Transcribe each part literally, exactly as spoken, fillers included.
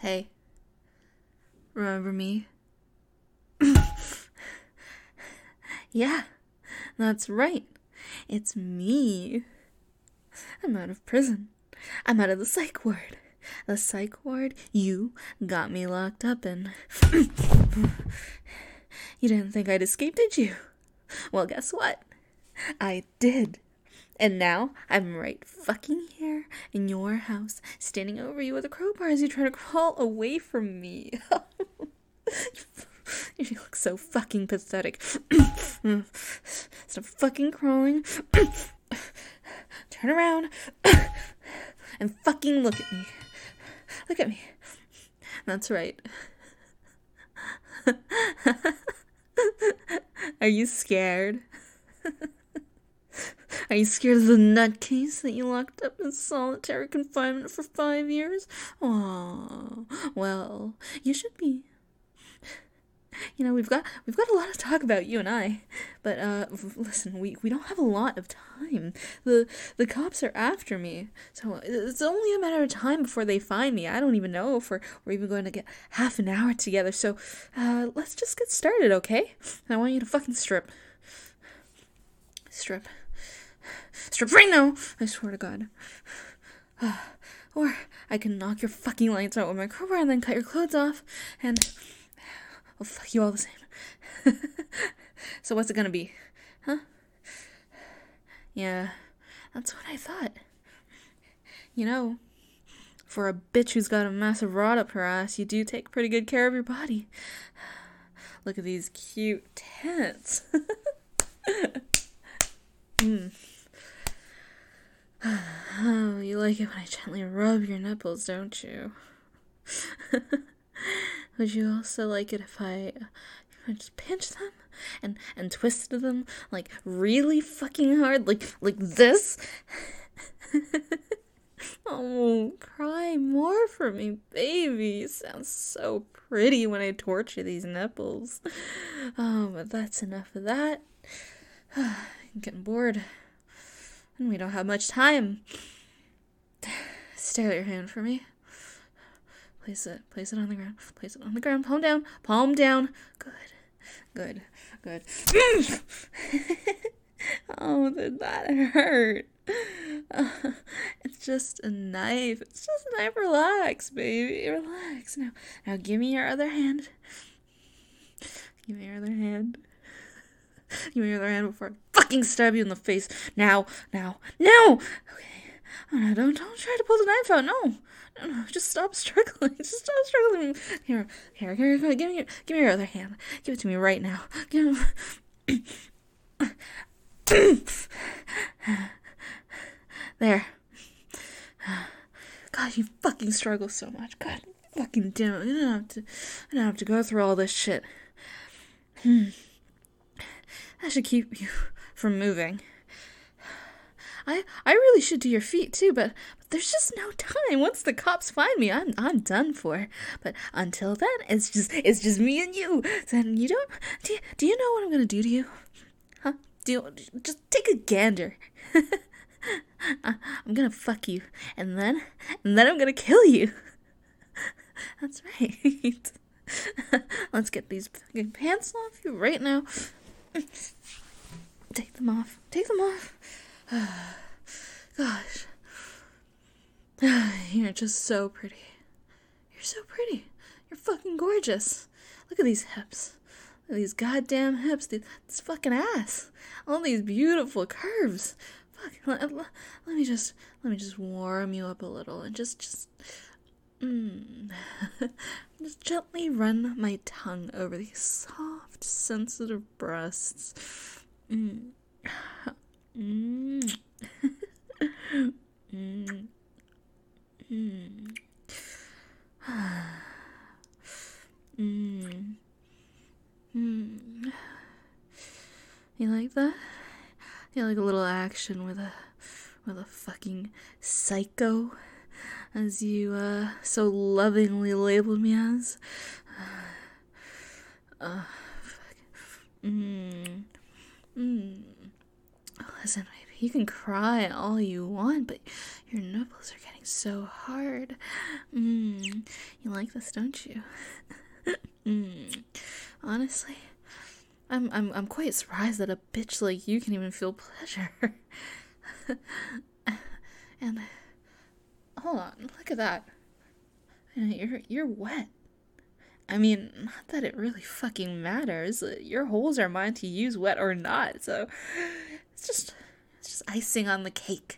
Hey, remember me? Yeah, that's right. It's me. I'm out of prison. I'm out of the psych ward. The psych ward you got me locked up in. You didn't think I'd escape, did you? Well, guess what? I did. And now I'm right fucking here in your house, standing over you with a crowbar as you try to crawl away from me. You look so fucking pathetic. Stop fucking crawling. Turn around and fucking look at me. Look at me. That's right. Are you scared? Are you scared of the nutcase that you locked up in solitary confinement for five years? Oh, well, you should be. You know, we've got we've got a lot to talk about, you and I. But uh listen, we, we don't have a lot of time. The the cops are after me. So it's only a matter of time before they find me. I don't even know if we're we're even going to get half an hour together. So uh let's just get started, okay? I want you to fucking strip. Strip. Strip right now! I swear to God. Uh, or I can knock your fucking lights out with my crowbar and then cut your clothes off, and I'll fuck you all the same. So what's it gonna be? Huh? Yeah, that's what I thought. You know, for a bitch who's got a massive rod up her ass, you do take pretty good care of your body. Look at these cute tits. mm. Oh, you like it when I gently rub your nipples, don't you? Would you also like it if I, if I just pinch them and, and twist them, like, really fucking hard, like, like this? Oh, cry more for me, baby. You sound so pretty when I torture these nipples. Oh, but that's enough of that. I'm getting bored. And we don't have much time. Stare at your hand for me. Place it. Place it on the ground. Place it on the ground. Palm down. Palm down. Good. Good. Good. Oh, did that hurt? Uh, it's just a knife. It's just a knife. Relax, baby. Relax. Now, now give me your other hand. Give me your other hand. Give me your other hand before I fucking stab you in the face. Now, now, now! Okay. Oh, no, don't, don't try to pull the knife out. No. No, no, just stop struggling. Just stop struggling. Here, here, here, here. Give me your, give me your other hand. Give it to me right now. Give me... There. God, you fucking struggle so much. God, fucking damn it. You don't have to, I don't have to go through all this shit. Hmm. That should keep you from moving. I I really should do your feet too, but, but there's just no time. Once the cops find me, I'm I'm done for. But until then, it's just it's just me and you. Then you don't do you, do you know what I'm gonna do to you? Huh? Do you just take a gander? I'm gonna fuck you, and then and then I'm gonna kill you. That's right. Let's get these fucking pants off you right now. Take them off. Take them off. Gosh. You're just so pretty. You're so pretty. You're fucking gorgeous. Look at these hips. Look at these goddamn hips. This fucking ass. All these beautiful curves. Fuck. Let, let, let me just let me just warm you up a little and just just mm, just gently run my tongue over these soft, sensitive breasts. Mm. Mm. mm. Mm. mm. Mm. You like that? You like a little action with a with a fucking psycho, as you uh so lovingly labeled me as. Uh, fuck. Mm. Mm. Listen, baby, You can cry all you want, but your nipples are getting so hard. Mmm. You like this, don't you? Mmm. Honestly, I'm I'm I'm quite surprised that a bitch like you can even feel pleasure. And hold on, look at that. You're you're wet. I mean, not that it really fucking matters. Your holes are mine to use, wet or not. So it's just it's just icing on the cake.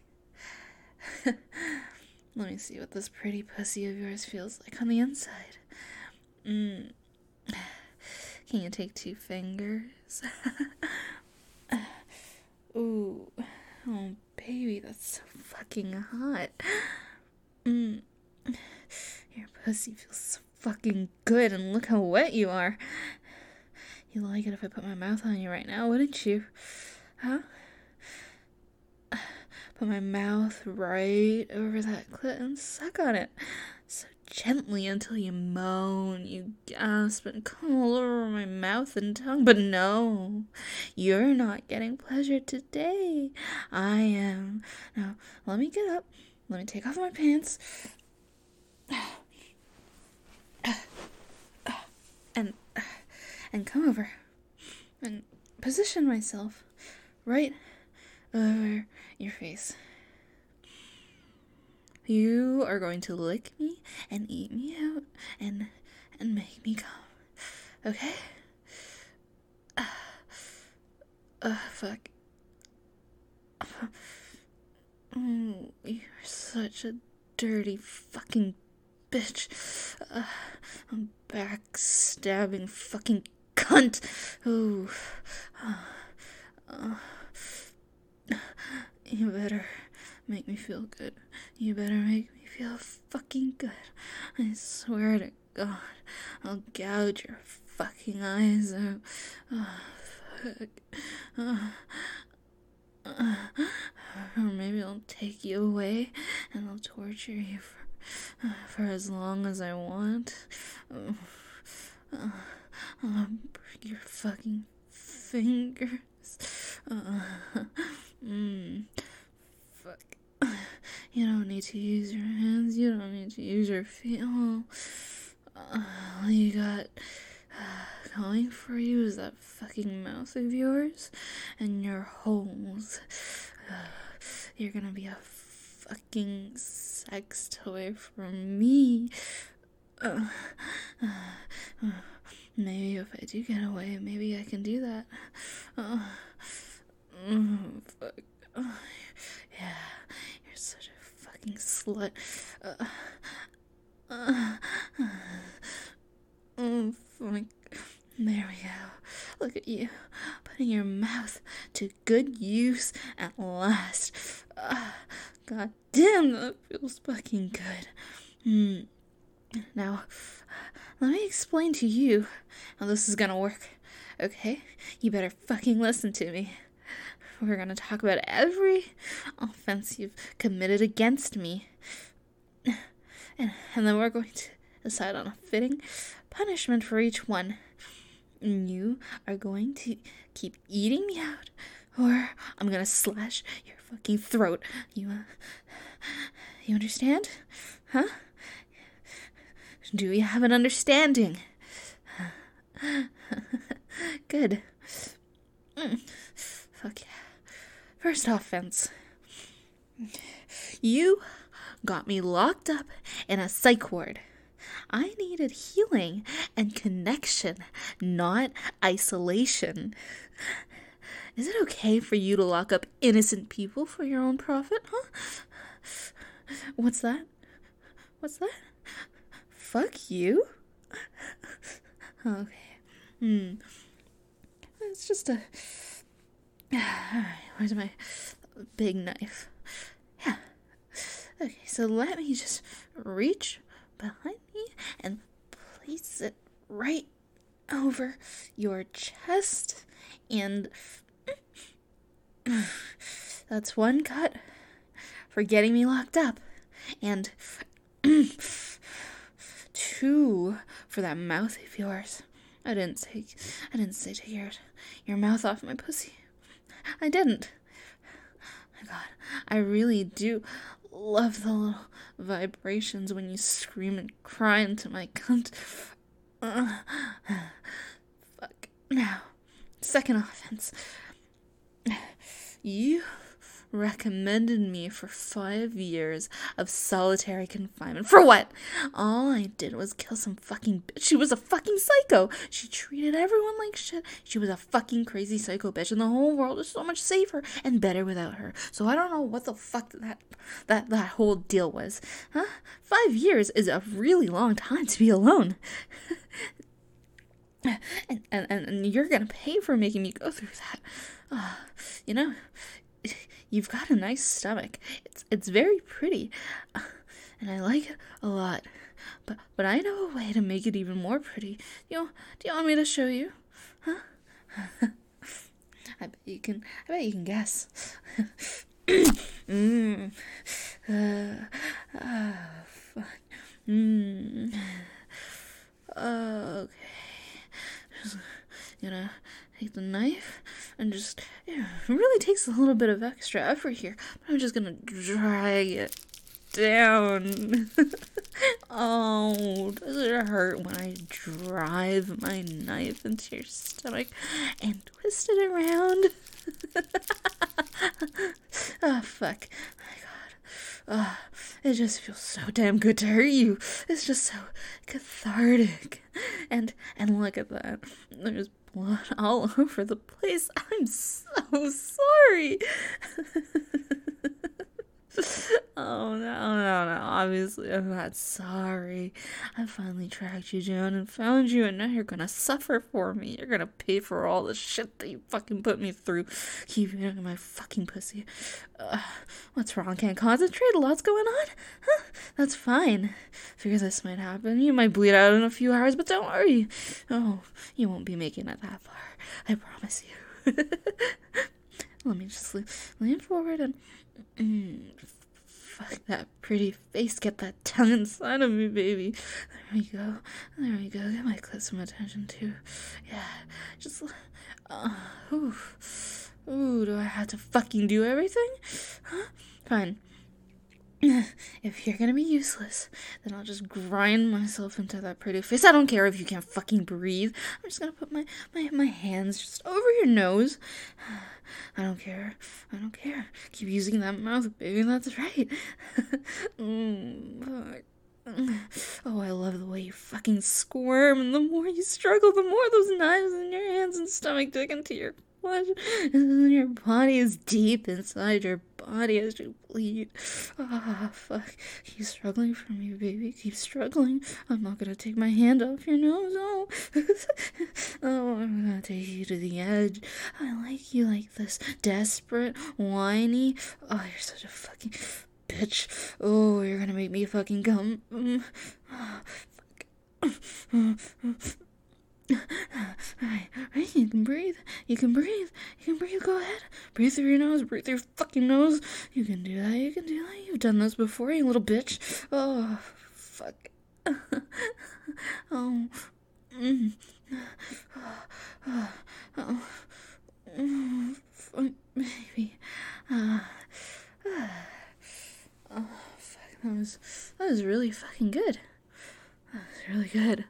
Let me see what this pretty pussy of yours feels like on the inside. Mm. Can you take two fingers? Ooh. Oh, baby, that's so fucking hot. Mm. Your pussy feels so fucking good, and look how wet you are. You'd like it if I put my mouth on you right now, wouldn't you? Huh? Put my mouth right over that clit and suck on it. So gently until you moan, you gasp, and come all over my mouth and tongue. But no, you're not getting pleasure today. I am. Now, let me get up. Let me take off my pants. And, and come over. And position myself right over your face. You are going to lick me and eat me out and and make me come. Okay? Uh, uh fuck. Oh, you're such a dirty fucking bitch. Uh, I'm backstabbing fucking cunt. Oh. Uh, uh, you better make me feel good. You better make me feel fucking good. I swear to God, I'll gouge your fucking eyes out. Oh, fuck. Uh, uh, or maybe I'll take you away and I'll torture you for, uh, for as long as I want. Uh, uh, I'll break your fucking fingers. Uh, mm, fuck. You don't need to use your hands. You don't need to use your feet. All, uh, all you got uh, going for you is that fucking mouth of yours and your holes. Uh, you're gonna be a fucking sex toy for me. Uh, uh, uh, maybe if I do get away, maybe I can do that. Uh, oh, fuck. Oh, yeah, you're such a fucking slut. Uh, uh, uh, oh, fuck. There we go. Look at you, putting your mouth to good use at last. Uh, God damn, that feels fucking good. Hmm. Now, let me explain to you how this is gonna work, okay? You better fucking listen to me. We're gonna talk about every offense you've committed against me. And, and then we're going to decide on a fitting punishment for each one. And you are going to keep eating me out, or I'm gonna slash your fucking throat. You, uh, you understand? Huh? Do we have an understanding? Good. Mm. Fuck yeah. First offense. You got me locked up in a psych ward. I needed healing and connection, not isolation. Is it okay for you to lock up innocent people for your own profit, huh? What's that? What's that? Fuck you? Okay. Hmm. It's just a... Where's my big knife? Yeah. Okay, so let me just reach behind me and place it right over your chest. And that's one cut for getting me locked up. And two for that mouth of yours. I didn't say I didn't say take your your mouth off my pussy. I didn't. I my god, I really do love the little vibrations when you scream and cry into my cunt. Uh, fuck. Now, second offense. You recommended me for five years of solitary confinement. For what? All I did was kill some fucking bitch. She was a fucking psycho. She treated everyone like shit. She was a fucking crazy psycho bitch, and the whole world is so much safer and better without her. So I don't know what the fuck that that that whole deal was. Huh? Five years is a really long time to be alone. and, and, and you're gonna pay for making me go through that. Uh, you know, you've got a nice stomach. It's it's very pretty, uh, and I like it a lot. But but I know a way to make it even more pretty. You know, do you want me to show you? Huh? I bet you can. I bet you can guess. mm. Uh, oh, fuck. Mm. Okay. Just, you know, take the knife and just, yeah, it really takes a little bit of extra effort here, but I'm just gonna drag it down. Oh, does it hurt when I drive my knife into your stomach and twist it around? Oh, fuck. My god. Oh, it just feels so damn good to hurt you. It's just so cathartic. And, and look at that. There's blood all over the place. I'm so sorry. Oh, no, no, no. Obviously, I'm not sorry. I finally tracked you down and found you, and now you're gonna suffer for me. You're gonna pay for all the shit that you fucking put me through. Keep eating my fucking pussy. Uh, what's wrong? Can't concentrate? A lot's going on? Huh? That's fine. Figure this might happen. You might bleed out in a few hours, but don't worry. Oh, you won't be making it that far. I promise you. Let me just lean, lean forward and... Mm, fuck that pretty face. Get that tongue inside of me, baby. There we go. There we go. Get my clit some attention, too. Yeah. Just... Uh, ooh. Ooh, do I have to fucking do everything? Huh? Fine. If you're gonna be useless, then I'll just grind myself into that pretty face. I don't care if you can't fucking breathe. I'm just gonna put my, my, my hands just over your nose. I don't care. I don't care. Keep using that mouth, baby. That's right. mm, oh, I love the way you fucking squirm, and the more you struggle, the more those knives in your hands and stomach dig into your flesh, and your body is deep inside your body as you bleed. Ah, oh, fuck. Keep struggling for me, baby. Keep struggling. I'm not gonna take my hand off your nose. Oh, oh, I'm gonna take you to the edge. I like you like this. Desperate, whiny. Oh, you're such a fucking bitch. Oh, you're gonna make me fucking come. Mm. Oh, fuck. Alright, right, you can breathe. You can breathe. You can breathe. Go ahead. Breathe through your nose. Breathe through your fucking nose. You can do that. You can do that. You've done this before, you little bitch. Oh, fuck. Oh. Mm. Oh. Oh. Oh. Fuck, baby. Uh. Oh, fuck. That was, that was really fucking good. That was really good.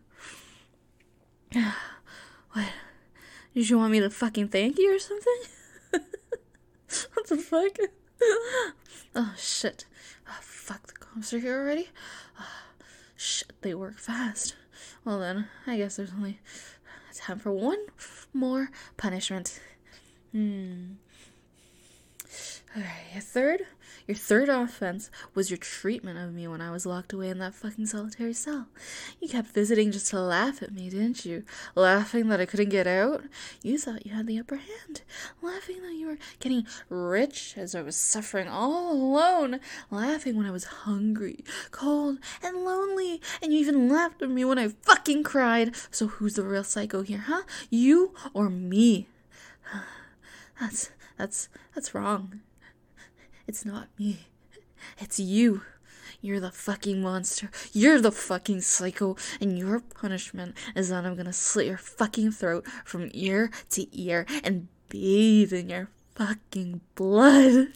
What? Did you want me to fucking thank you or something? What the fuck? Oh, shit. Oh, fuck, the cops are here already? Oh, shit, they work fast. Well then, I guess there's only time for one more punishment. Hmm. Alright, your third, your third offense was your treatment of me when I was locked away in that fucking solitary cell. You kept visiting just to laugh at me, didn't you? Laughing that I couldn't get out? You thought you had the upper hand. Laughing that you were getting rich as I was suffering all alone. Laughing when I was hungry, cold, and lonely. And you even laughed at me when I fucking cried. So who's the real psycho here, huh? You or me? That's, that's, that's wrong. It's not me. It's you. You're the fucking monster. You're the fucking psycho. And your punishment is that I'm gonna slit your fucking throat from ear to ear and bathe in your fucking blood.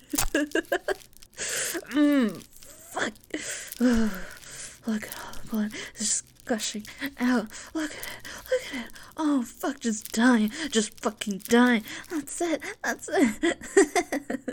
mm, fuck. Look at all the blood. It's just gushing out. Look at it. Look at it. Oh, fuck. Just dying. Just fucking dying. That's it. That's it.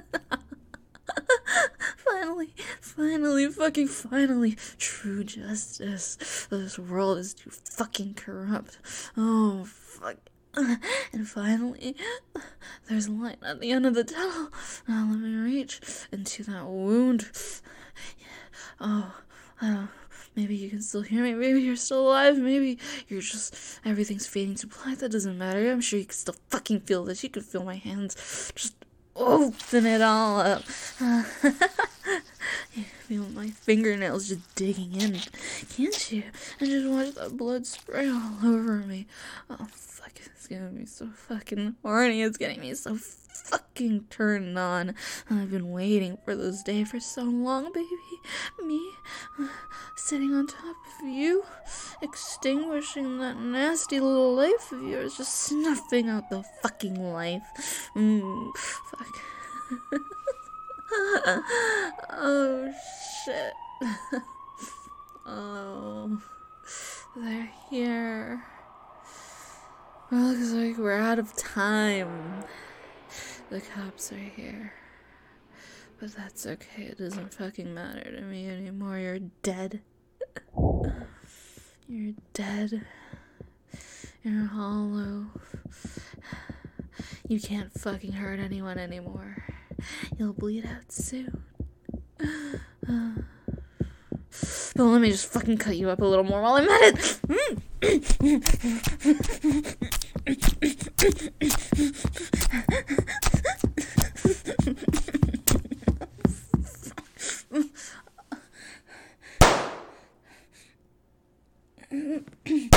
Finally, finally, fucking finally, true justice. This world is too fucking corrupt. Oh, fuck. And finally, there's light at the end of the tunnel. Now let me reach into that wound. Oh, oh, maybe you can still hear me. Maybe you're still alive. Maybe you're just, everything's fading to black. That doesn't matter. I'm sure you can still fucking feel this. You can feel my hands. Just open it all up. Uh, you feel my fingernails just digging in, can't you? And just watch that blood spray all over me. Oh, fuck, it's getting me so fucking horny. It's getting me so fucking turned on. And I've been waiting for this day for so long, baby. Me, uh, sitting on top of you, extinguishing that nasty little life of yours, just snuffing out the fucking life. Mm, fuck. Oh, shit. Oh, they're here. Looks like we're out of time. The cops are here. But that's okay, it doesn't fucking matter to me anymore. You're dead. You're dead. You're hollow. You can't fucking hurt anyone anymore. You'll bleed out soon. Uh, but let me just fucking cut you up a little more while I'm at it.